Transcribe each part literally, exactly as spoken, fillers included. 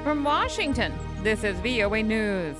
From Washington, this is V O A News.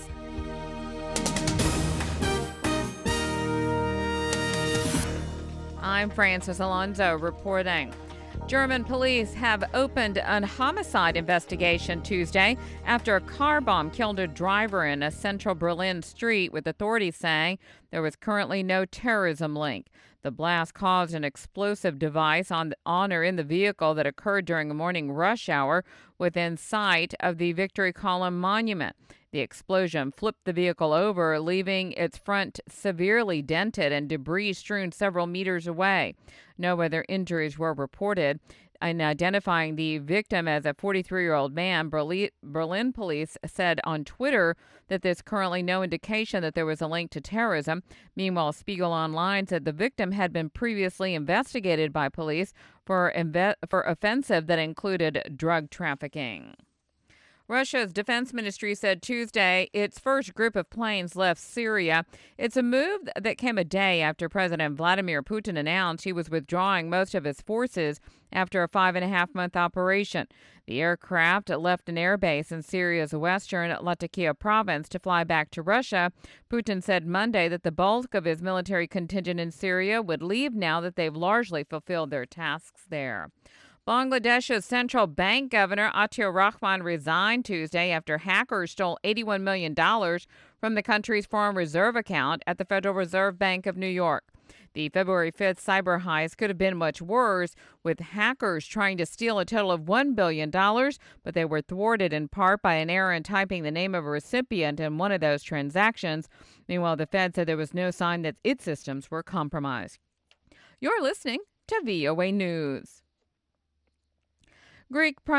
I'm Francis Alonso reporting. German police have opened a homicide investigation Tuesday after a car bomb killed a driver in a central Berlin street, with authorities saying there was currently no terrorism link. The blast caused an explosive device on, on or in the vehicle that occurred during a morning rush hour within sight of the Victory Column monument. The explosion flipped the vehicle over, leaving its front severely dented and debris strewn several meters away. No other injuries were reported. In identifying the victim as a forty-three-year-old man, Berlin police said on Twitter that there's currently no indication that there was a link to terrorism. Meanwhile, Spiegel Online said the victim had been previously investigated by police for, inve- for offensive that included drug trafficking. Russia's defense ministry said Tuesday its first group of planes left Syria. It's a move that came a day after President Vladimir Putin announced he was withdrawing most of his forces after a five and a half month operation. The aircraft left an airbase in Syria's western Latakia province to fly back to Russia. Putin said Monday that the bulk of his military contingent in Syria would leave now that they've largely fulfilled their tasks there. Bangladesh's central bank governor Atiur Rahman resigned Tuesday after hackers stole eighty-one million dollars from the country's foreign reserve account at the Federal Reserve Bank of New York. The February fifth cyber heist could have been much worse, with hackers trying to steal a total of one billion dollars, but they were thwarted in part by an error in typing the name of a recipient in one of those transactions. Meanwhile, the Fed said there was no sign that its systems were compromised. You're listening to V O A News. Greek